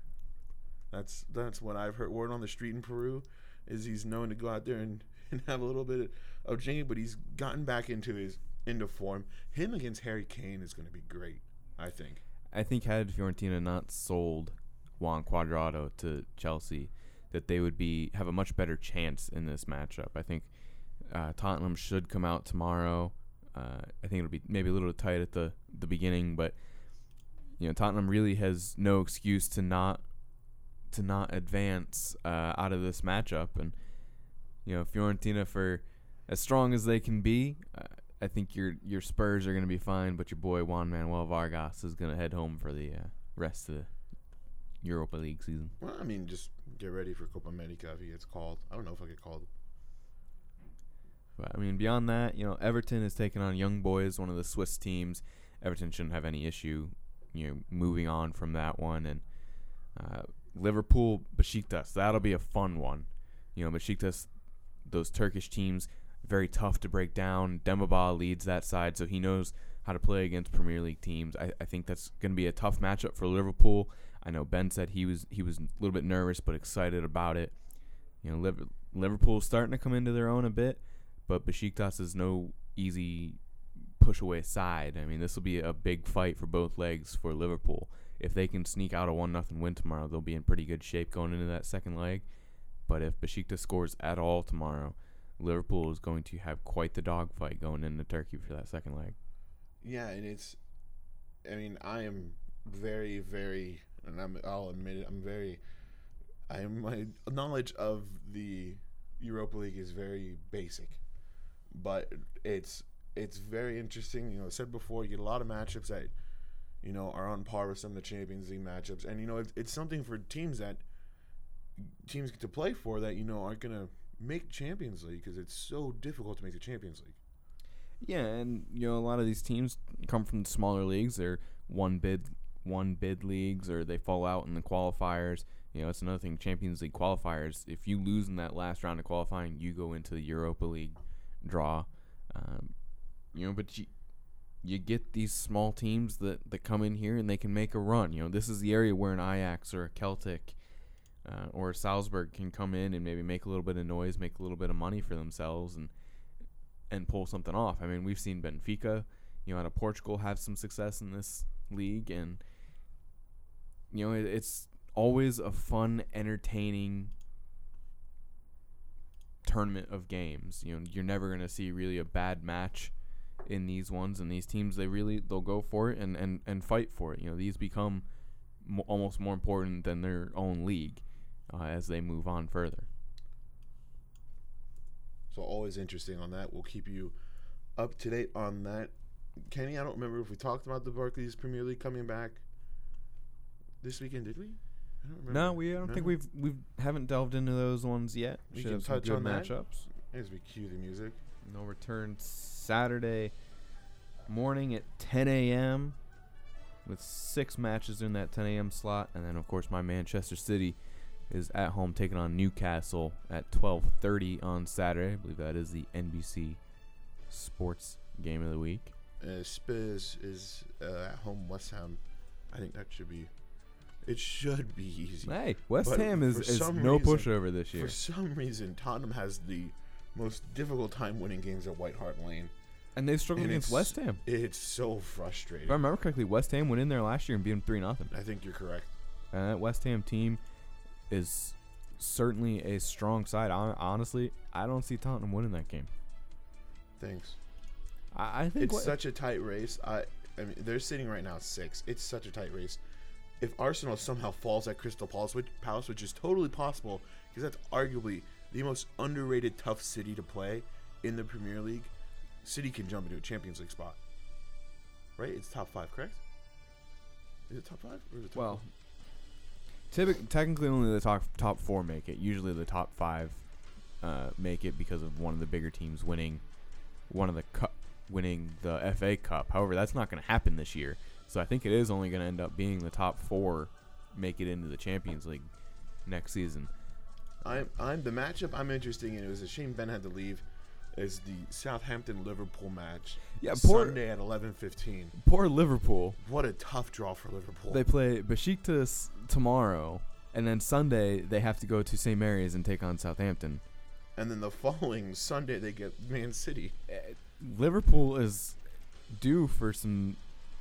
That's that's what I've heard. Word on the street in Peru is he's known to go out there and, and have a little bit of drinking, but he's gotten back into his into form. Him against Harry Kane is going to be great, I think. I think had Fiorentina not sold Juan Cuadrado to Chelsea, that they would be have a much better chance in this matchup. I think uh, Tottenham should come out tomorrow. Uh, I think it'll be maybe a little tight at the, the beginning, but you know, Tottenham really has no excuse to not to not advance uh, out of this matchup. And you know, Fiorentina, for as strong as they can be, uh, I think your your Spurs are going to be fine, but your boy Juan Manuel Vargas is going to head home for the uh, rest of the Europa League season. Well, I mean, just get ready for Copa America if he gets called. I don't know if I get called. But I mean, beyond that, you know, Everton is taking on Young Boys, one of the Swiss teams. Everton shouldn't have any issue you know, moving on from that one. And uh, Liverpool, Besiktas, that'll be a fun one. You know, Besiktas, those Turkish teams, very tough to break down. Dembaba leads that side, so he knows how to play against Premier League teams. I, I think that's going to be a tough matchup for Liverpool. I know Ben said he was he was a little bit nervous but excited about it. You know, Liv- Liverpool's starting to come into their own a bit, but Besiktas is no easy push away side. I mean, this will be a big fight for both legs for Liverpool. If they can sneak out a one nothing win tomorrow, they'll be in pretty good shape going into that second leg. But if Besiktas scores at all tomorrow, Liverpool is going to have quite the dogfight going into Turkey for that second leg. Yeah, and it's, I mean, I am very, very, and I'm, I'll admit it, I'm very, I am, my knowledge of the Europa League is very basic, but it's, it's very interesting. You know, I said before, you get a lot of matchups that, you know, are on par with some of the Champions League matchups, and, you know, it, it's something for teams that, teams get to play for that, you know, aren't going to make Champions League because it's so difficult to make the Champions League. Yeah, and you know a lot of these teams come from smaller leagues. They're one bid, one bid leagues, or they fall out in the qualifiers. You know, it's another thing. Champions League qualifiers. If you lose in that last round of qualifying, you go into the Europa League draw. Um, you know, but you you get these small teams that, that come in here and they can make a run. You know, this is the area where an Ajax or a Celtic Uh, or Salzburg can come in and maybe make a little bit of noise, make a little bit of money for themselves, and and pull something off. I mean, we've seen Benfica, you know, out of Portugal, have some success in this league, and you know, it, it's always a fun, entertaining tournament of games. You know, you're never gonna see really a bad match in these ones, and these teams, they really they'll go for it and and and fight for it. You know, these become mo- almost more important than their own league. Uh, as they move on further. So always interesting on that. We'll keep you up to date on that. Kenny, I don't remember if we talked about the Barclays Premier League coming back this weekend, did we? I don't remember. No, we I don't No? think we've we haven't delved into those ones yet. We Should can have some touch good on that. matchups. As we cue the music. No return Saturday morning at ten a.m. with six matches in that ten a.m. slot, and then of course my Manchester City is at home taking on Newcastle at twelve thirty on Saturday. I believe that is the N B C Sports Game of the Week. Uh, Spurs is uh, at home West Ham. I think that should be. It should be easy. Hey, West But Ham is, for is some no reason- pushover this year. For some reason, Tottenham has the most difficult time winning games at White Hart Lane. And they've struggled And against it's- West Ham. It's so If frustrating. I remember correctly, West Ham went in there last year and beat them three nothing. I think you're correct. And that West Ham team is certainly a strong side. Hon- Honestly, I don't see Tottenham winning that game. Thanks. I, I think It's what, such a tight race. I, I mean, they're sitting right now six. It's such a tight race. If Arsenal somehow falls at Crystal Palace, which, Palace, which is totally possible, because that's arguably the most underrated tough city to play in the Premier League, City can jump into a Champions League spot. Right? It's top five, correct? Is it top five or is it top well, four? typic- technically only the top top four make it. Usually the top five uh, make it because of one of the bigger teams winning one of the cup, winning the F A Cup. However, that's not going to happen this year. So I think it is only going to end up being the top four make it into the Champions League next season. I'm, I'm the matchup I'm interested in. It was a shame Ben had to leave. Is the Southampton Liverpool match? Yeah, poor- Sunday at eleven fifteen. Poor Liverpool. What a tough draw for Liverpool. They play Besiktas tomorrow, and then Sunday they have to go to Saint Mary's and take on Southampton. and then the following Sunday they get Man City. Liverpool is due for some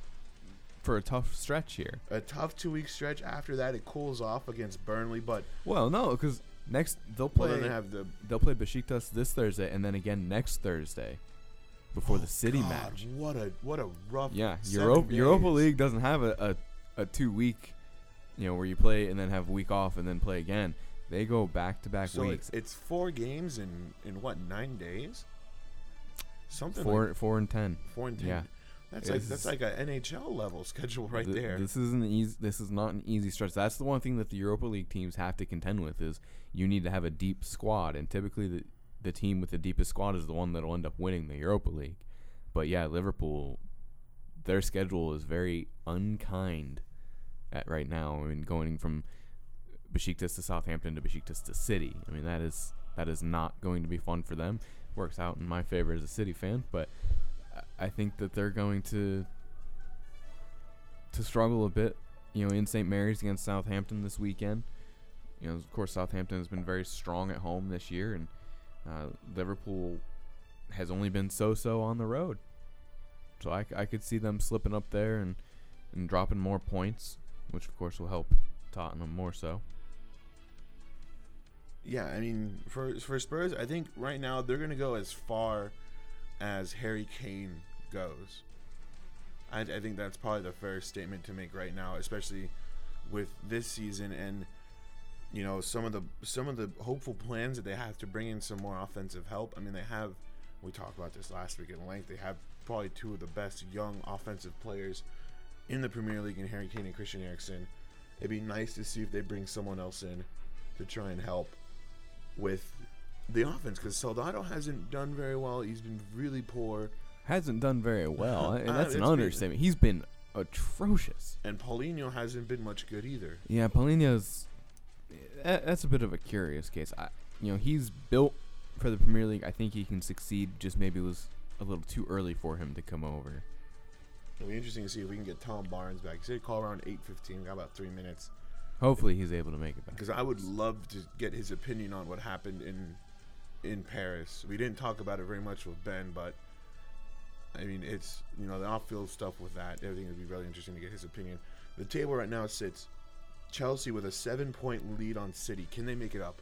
for a tough stretch here. A tough two-week stretch. After that, it cools off against Burnley, but Well, no, because next they'll well, play then they have the they'll play Besiktas this Thursday, and then again next Thursday before Oh, the City God, match. What a what a rough. Yeah, seven Europa Europa days. League doesn't have a, a, a two week, you know, where you play and then have a week off and then play again. They go back to back So weeks. it's, it's four games in in what nine days? Something Four like four and ten. four and ten. Yeah. That's like It's- that's like a N H L level schedule right Th- there. This isn't easy. This is not an easy stretch. That's the one thing that the Europa League teams have to contend with is you need to have a deep squad, and typically the the team with the deepest squad is the one that'll end up winning the Europa League. But yeah, Liverpool, their schedule is very unkind at right now. I mean, going from Besiktas to Southampton to Besiktas to City. I mean, that is that is not going to be fun for them. Works out in my favor as a City fan, but I think that they're going to to struggle a bit. You know, in Saint Mary's against Southampton this weekend. You know, of course, Southampton has been very strong at home this year, and uh, Liverpool has only been so-so on the road. So I, I could see them slipping up there and, and dropping more points, which of course will help Tottenham more so. Yeah, I mean, for for Spurs, I think right now they're going to go as far as Harry Kane goes. I, I think that's probably the fair statement to make right now, especially with this season and, you know, some of the some of the hopeful plans that they have to bring in some more offensive help. I mean, they have, we talked about this last week at length, they have probably two of the best young offensive players in the Premier League in Harry Kane and Christian Eriksen. It'd be nice to see if they bring someone else in to try and help with the offense, because Soldado hasn't done very well. He's been really poor. Hasn't done very well. And Uh, that's an it's been- understatement. He's been atrocious. And Paulinho hasn't been much good either. Yeah, Paulinho's that- that's a bit of a curious case. I, you know, he's built for the Premier League. I think he can succeed. Just maybe it was a little too early for him to come over. It'll be interesting to see if we can get Tom Barnes back. He said call around eight fifteen. Got about three minutes. Hopefully, he's able to make it back. Because I would love to get his opinion on what happened in in Paris. We didn't talk about it very much with Ben, but I mean, it's, you know, the off-field stuff with that. Everything would be really interesting to get his opinion. The table right now sits Chelsea with a seven-point lead on City. Can they make it up?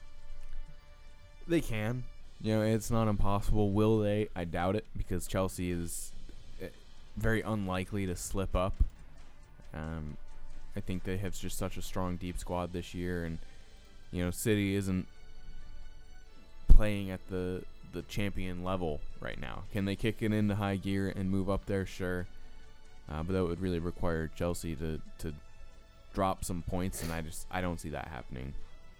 They can. You know, it's not impossible. Will they? I doubt it, because Chelsea is uh, very unlikely to slip up. Um, I think they have just such a strong deep squad this year, and you know, City isn't playing at the the champion level right now. Can they kick it into high gear and move up there? Sure, uh, but that would really require Chelsea to to drop some points, and I just I don't see that happening.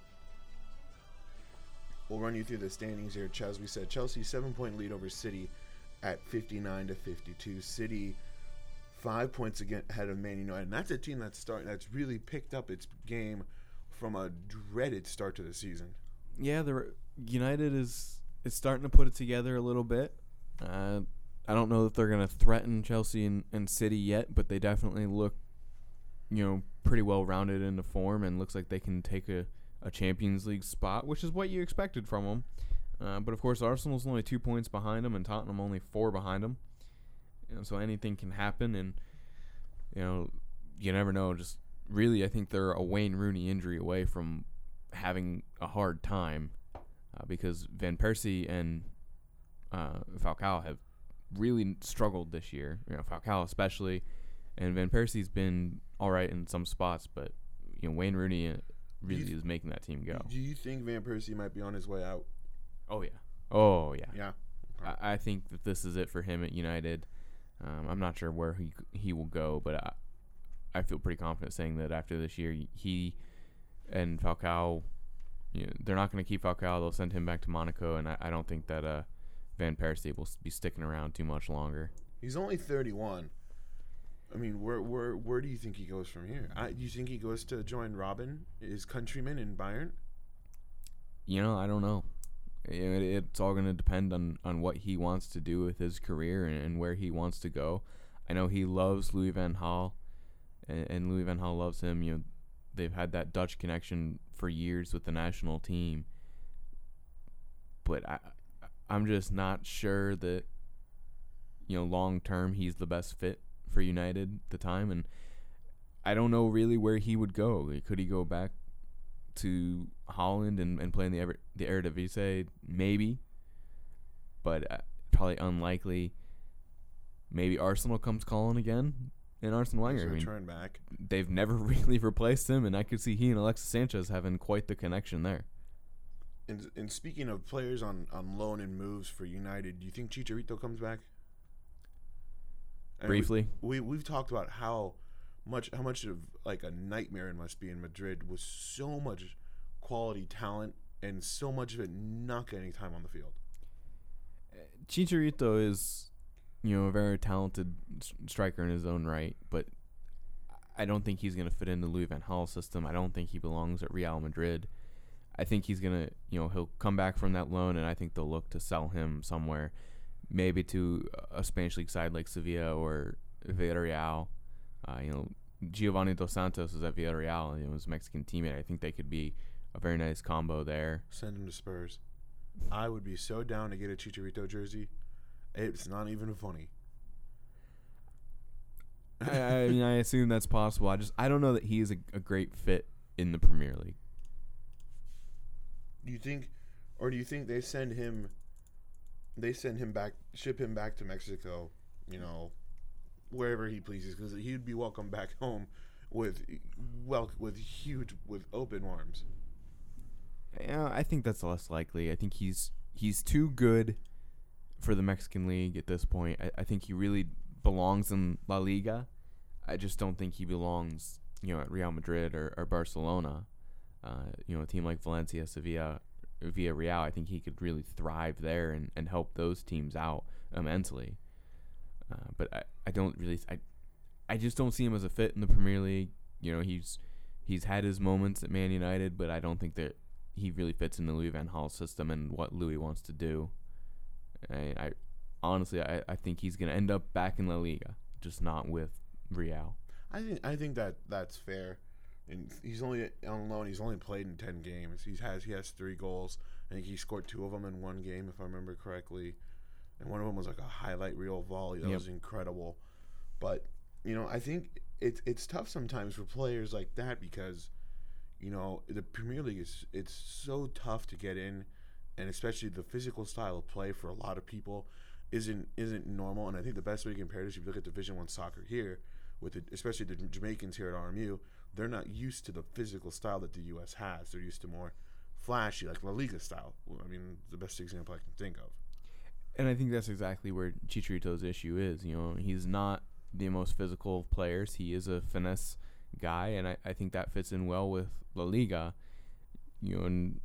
We'll run you through the standings here. As we said, Chelsea seven-point lead over City at fifty-nine to fifty-two. City five points again ahead of Man United, and that's a team that's start that's really picked up its game from a dreaded start to the season. Yeah, the United is is starting to put it together a little bit. Uh, I don't know if they're going to threaten Chelsea and, and City yet, but they definitely look, you know, pretty well rounded into form, and looks like they can take a, a Champions League spot, which is what you expected from them. Uh, but of course, Arsenal's only two points behind them, and Tottenham only four behind them. You know, so anything can happen, and you know, you never know. Just really, I think they're a Wayne Rooney injury away from having a hard time, uh, because Van Persie and uh, Falcao have really struggled this year. You know, Falcao especially, and Van Persie's been all right in some spots, but you know, Wayne Rooney really You- is making that team go. Do you think Van Persie might be on his way out? Oh yeah, oh yeah. Yeah. I, I think that this is it for him at United. Um, I'm not sure where he he will go, but I, I feel pretty confident saying that after this year, he and Falcao, you know, they're not going to keep Falcao. They'll send him back to Monaco, and I, I don't think that uh, Van Persie will be sticking around too much longer. He's only thirty-one. I mean, where where where do you think he goes from here? I, do you think he goes to join Robin, his countryman in Bayern? You know, I don't know. It, it's all going to depend on, on what he wants to do with his career and, and where he wants to go. I know he loves Louis van Gaal, and, and Louis van Gaal loves him. You know, they've had that Dutch connection for years with the national team. But I, I'm just not sure that, you know, long term he's the best fit for United at the time, and I don't know really where he would go. Could he go back to Holland and, and play in the Ever, the Eredivisie? Maybe, but uh, probably unlikely. Maybe Arsenal comes calling again, and Arsene Wenger. I mean, Return back. they've never really replaced him, and I could see he and Alexis Sanchez having quite the connection there. And, and speaking of players on, on loan and moves for United, do you think Chicharito comes back? And Briefly, we, we we've talked about how much how much of like a nightmare it must be in Madrid with so much quality talent and so much of it not getting time on the field. Chicharito is you know, a very talented s- striker in his own right, but I don't think he's going to fit in the Louis van Gaal system. I don't think he belongs at Real Madrid. I think he's going to, you know, he'll come back from that loan, and I think they'll look to sell him somewhere, maybe to a Spanish league side like Sevilla or Villarreal. Uh, you know, Giovanni Dos Santos is at Villarreal, you know, his Mexican teammate. I think they could be a very nice combo there. Send him to Spurs. I would be so down to get a Chicharito jersey. It's not even funny. I, I mean, I assume that's possible. I just I don't know that he is a, a great fit in the Premier League. Do you think, or do you think they send him? They send him back, ship him back to Mexico. You know, wherever he pleases, because he'd be welcome back home with well with huge with open arms. Yeah, I think that's less likely. I think he's he's too good for the Mexican League at this point. I, I think he really belongs in La Liga. I just don't think he belongs, you know, at Real Madrid or, or Barcelona. Uh, you know, a team like Valencia, Sevilla, Villarreal, I think he could really thrive there and, and help those teams out immensely. Uh, but I, I don't really I I just don't see him as a fit in the Premier League. You know, he's he's had his moments at Man United, but I don't think that he really fits in the Louis van Gaal system and what Louis wants to do. I, I honestly, I, I think he's going to end up back in La Liga, just not with Real. I think I think that that's fair. And he's only on loan. He's only played in ten games. He has he has three goals. I think he scored two of them in one game, if I remember correctly. And one of them was like a highlight reel volley. That Yep. was incredible. But you know, I think it's it's tough sometimes for players like that because, you know, the Premier League is it's so tough to get in, and especially the physical style of play for a lot of people isn't isn't normal. And I think the best way to compare this, if you look at Division One soccer here, with the, especially the Jamaicans here at R M U, they're not used to the physical style that the U S has. They're used to more flashy, like La Liga style. I mean, the best example I can think of. And I think that's exactly where Chicharito's issue is. You know, he's not the most physical of players. He is a finesse guy, and I, I think that fits in well with La Liga. You know, and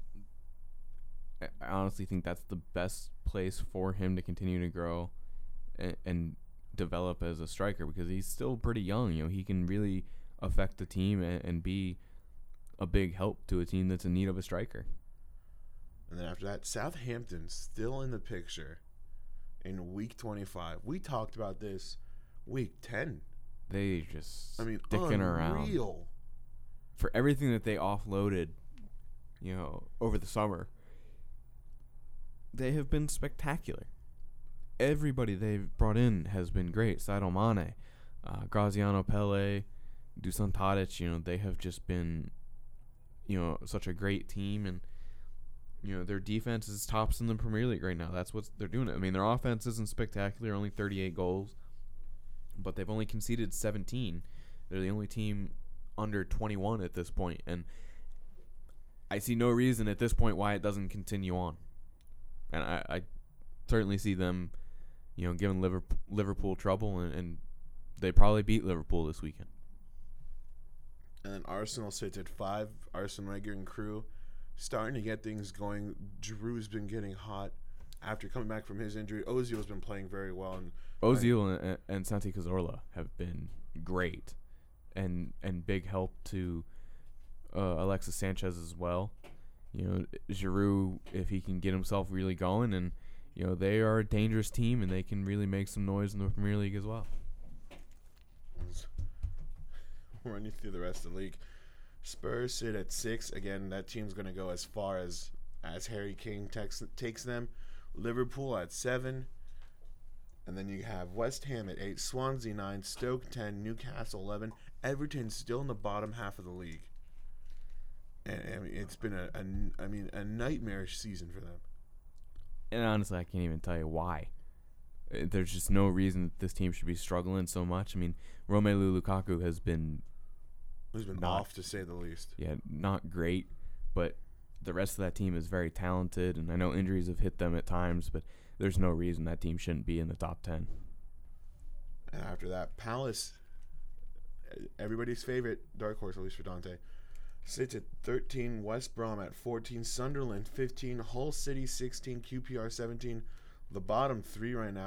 I honestly think that's the best place for him to continue to grow and, and develop as a striker because he's still pretty young. You know, he can really affect the team and, and be a big help to a team that's in need of a striker. And then after that, Southampton still in the picture in week twenty-five. We talked about this week ten. They just I mean, sticking unreal. around for everything that they offloaded, you know, over the summer. They have been spectacular. Everybody they've brought in has been great. Sadio Mane, uh, Graziano Pele, Dusan Tadic, you know, they have just been, you know, such a great team. And, you know, their defense is tops in the Premier League right now. That's what they're doing. I mean, their offense isn't spectacular, only thirty-eight goals, but they've only conceded seventeen. They're the only team under twenty-one at this point, and I see no reason at this point why it doesn't continue on. And I, I certainly see them, you know, giving Liverpool, Liverpool trouble, and, and they probably beat Liverpool this weekend. And then Arsenal sits at five. Arsene Wenger and crew starting to get things going. Giroud's been getting hot after coming back from his injury. Ozil's been playing very well. And Ozil and, and Santi Cazorla have been great and and big help to uh, Alexis Sanchez as well. You know, Giroud, if he can get himself really going, and, you know, they are a dangerous team and they can really make some noise in the Premier League as well. Running through the rest of the league. Spurs sit at six. Again, that team's going to go as far as, as Harry Kane takes, takes them. Liverpool at seven. And then you have West Ham at eight, Swansea nine, Stoke ten, Newcastle eleven. Everton's still in the bottom half of the league. And I mean, it's been a, a, I mean, a nightmarish season for them. And honestly, I can't even tell you why. Uh, There's just no reason that this team should be struggling so much. I mean, Romelu Lukaku has been, It's been Not- off, to say the least. yeah, not great, but the rest of that team is very talented, and I know injuries have hit them at times, but there's no reason that team shouldn't be in the top ten. And after that, Palace, everybody's favorite, dark horse, at least for Dante, sits at thirteen, West Brom at fourteen, Sunderland fifteen, Hull City sixteen, Q P R seventeen. The bottom three right now,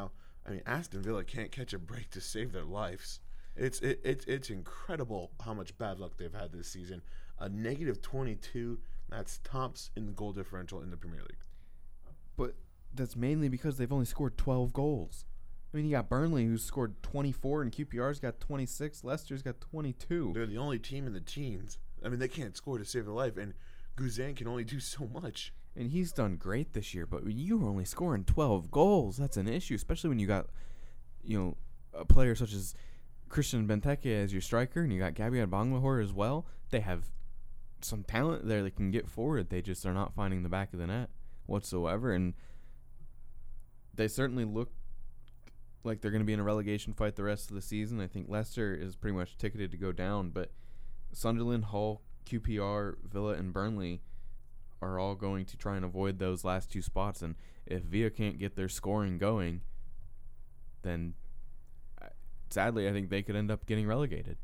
I mean, Aston Villa can't catch a break to save their lives. It's it, it's it's incredible how much bad luck they've had this season. A negative twenty-two, that's tops in the goal differential in the Premier League. But that's mainly because they've only scored twelve goals. I mean, you got Burnley, who's scored twenty-four, and Q P R's got twenty-six. Leicester's got twenty-two. They're the only team in the teens. I mean, they can't score to save their life, and Guzan can only do so much. And he's done great this year, but you were only scoring twelve goals. That's an issue, especially when you got, you know, a player such as Christian Benteke as your striker, and you got Gabriel Bangalore as well. They have some talent there that can get forward. They just are not finding the back of the net whatsoever, and they certainly look like they're going to be in a relegation fight the rest of the season. I think Leicester is pretty much ticketed to go down, but Sunderland, Hull, Q P R, Villa, and Burnley are all going to try and avoid those last two spots, and if Villa can't get their scoring going, then sadly I think they could end up getting relegated.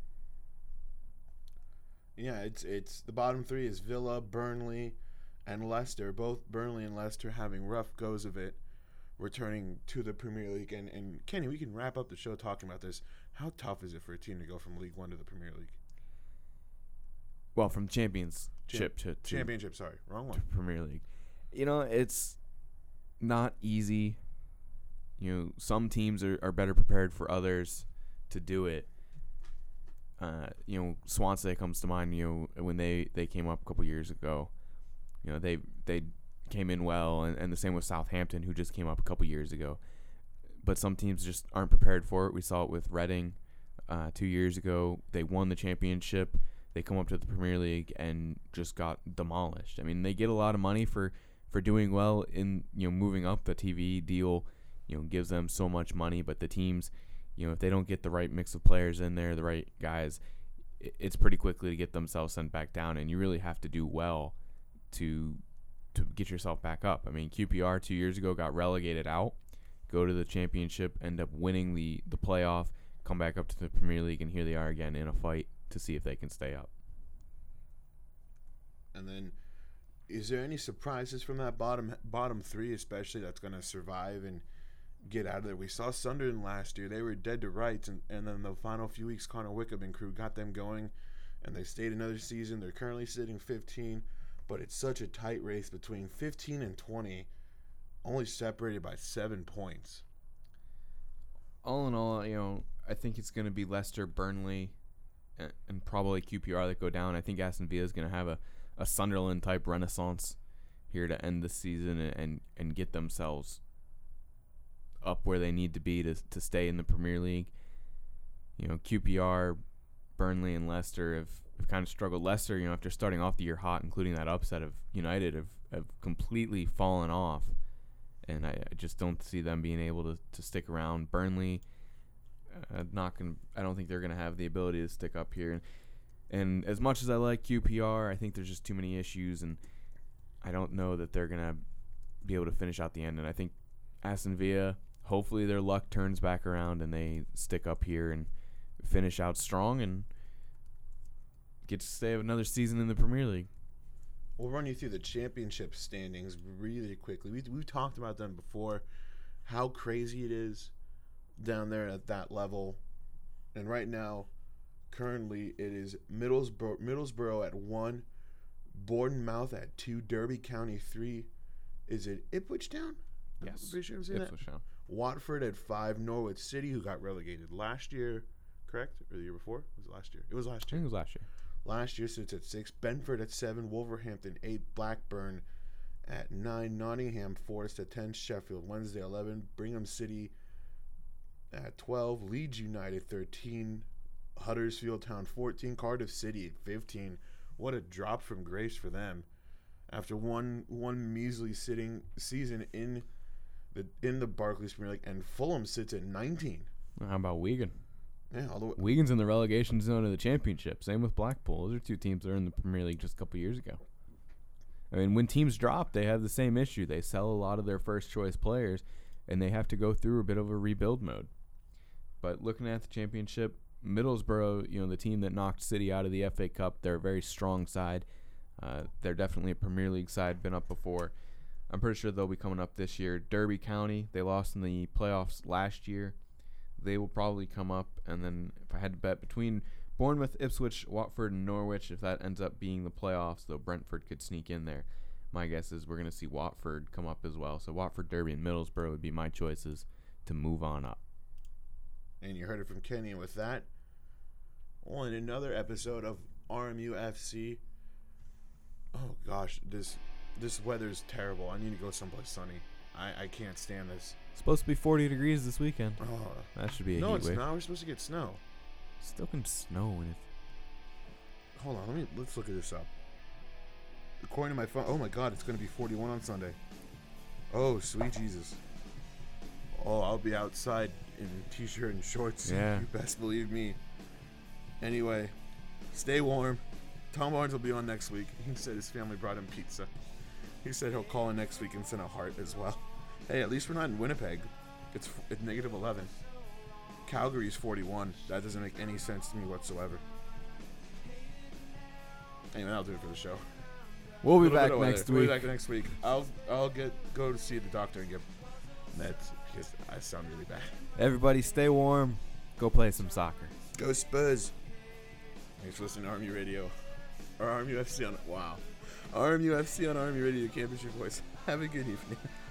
Yeah, it's it's the bottom three is Villa, Burnley, and Leicester. Both Burnley and Leicester having rough goes of it, returning to the Premier League. And, and Kenny, we can wrap up the show talking about this. How tough is it for a team to go from League One to the Premier League? Well, from Championship Cham- to, to Championship, sorry, wrong one. to Premier League. You know, it's not easy. You know, some teams are, are better prepared for others to do it. Uh, you know, Swansea comes to mind. You know, when they, they came up a couple years ago, you know, they they came in well, and, and the same with Southampton, who just came up a couple years ago. But some teams just aren't prepared for it. We saw it with Reading uh, two years ago. They won the championship. They come up to the Premier League and just got demolished. I mean, they get a lot of money for, for doing well in, you know, moving up. The T V deal, you know, gives them so much money, but the teams, you know, if they don't get the right mix of players in there, the right guys, it's pretty quickly to get themselves sent back down, and you really have to do well to to get yourself back up. I mean, Q P R two years ago got relegated out, go to the championship, end up winning the, the playoff, come back up to the Premier League, and here they are again in a fight to see if they can stay up. And then, is there any surprises from that bottom bottom three, especially, that's going to survive and get out of there? We saw Sunderland last year. They were dead to rights, and, and then the final few weeks, Connor Wickham and crew got them going, and they stayed another season. They're currently sitting fifteen, but it's such a tight race between fifteen and twenty, only separated by seven points. All in all, you know, I think it's going to be Leicester, Burnley, and, and probably Q P R that go down. I think Aston Villa is going to have a, a Sunderland-type renaissance here to end the season and, and, and get themselves up where they need to be to to stay in the Premier League. You know, Q P R, Burnley, and Leicester have, have kind of struggled. Leicester, you know, after starting off the year hot, including that upset of United, have, have completely fallen off. And I, I just don't see them being able to, to stick around. Burnley, uh, not gonna. I don't think they're gonna have the ability to stick up here. And, and as much as I like Q P R, I think there's just too many issues, and I don't know that they're gonna be able to finish out the end. And I think Aston Villa, hopefully their luck turns back around and they stick up here and finish out strong and get to stay another season in the Premier League. We'll run you through the championship standings really quickly. We we talked about them before, how crazy it is down there at that level. And right now, currently, it is Middlesbrough, Middlesbrough at one, Bournemouth at two, Derby County three. Is it Ipswich Town? Yes, I'm pretty sure I'm saying Ipswich that. Town. Watford at five, Norwich City, who got relegated last year, correct? Or the year before? Was it last year? It was last I year. think it was last year. Last year sits at six. Brentford at seven. Wolverhampton eight. Blackburn at nine. Nottingham Forest at ten. Sheffield Wednesday eleven. Brigham City at twelve. Leeds United thirteen. Huddersfield Town fourteen. Cardiff City at fifteen. What a drop from grace for them after one one measly sitting season in the in the Barclays Premier League. And Fulham sits at nineteen. How about Wigan? Yeah, although Wigan's in the relegation zone of the Championship. Same with Blackpool. Those are two teams that are in the Premier League just a couple years ago. I mean, when teams drop, they have the same issue. They sell a lot of their first-choice players, and they have to go through a bit of a rebuild mode. But looking at the Championship, Middlesbrough, you know, the team that knocked City out of the F A Cup, they're a very strong side. Uh, they're definitely a Premier League side, been up before. I'm pretty sure they'll be coming up this year. Derby County, they lost in the playoffs last year. They will probably come up. And then if I had to bet between Bournemouth, Ipswich, Watford, and Norwich, if that ends up being the playoffs, though Brentford could sneak in there. My guess is we're going to see Watford come up as well. So Watford, Derby, and Middlesbrough would be my choices to move on up. And you heard it from Kenny. And with that, on another episode of R M U F C. Oh, gosh, this this weather's terrible. I need to go someplace sunny. I, I can't stand this. It's supposed to be forty degrees this weekend. Oh. That should be a No, heat it's wave. not. We're supposed to get snow. Still can snow when it. Hold on, let me let's look at this up. According to my phone, oh my God, it's going to be forty-one on Sunday. Oh, sweet Jesus. Oh, I'll be outside in a t-shirt and shorts. Yeah. You best believe me. Anyway, stay warm. Tom Barnes will be on next week. He said his family brought him pizza. He said he'll call in next week and send a heart as well. Hey, at least we're not in Winnipeg. It's it's negative eleven. Calgary's forty-one. That doesn't make any sense to me whatsoever. Anyway, that'll do it for the show. We'll be Little bit back of weather. next We'll week. be back next week. I'll I'll get go to see the doctor and get meds because I sound really bad. Everybody stay warm. Go play some soccer. Go Spurs. Thanks for listening to Army Radio. Or R M U F C on wow. R M U F C on Army Radio. Campus your voice. Have a good evening.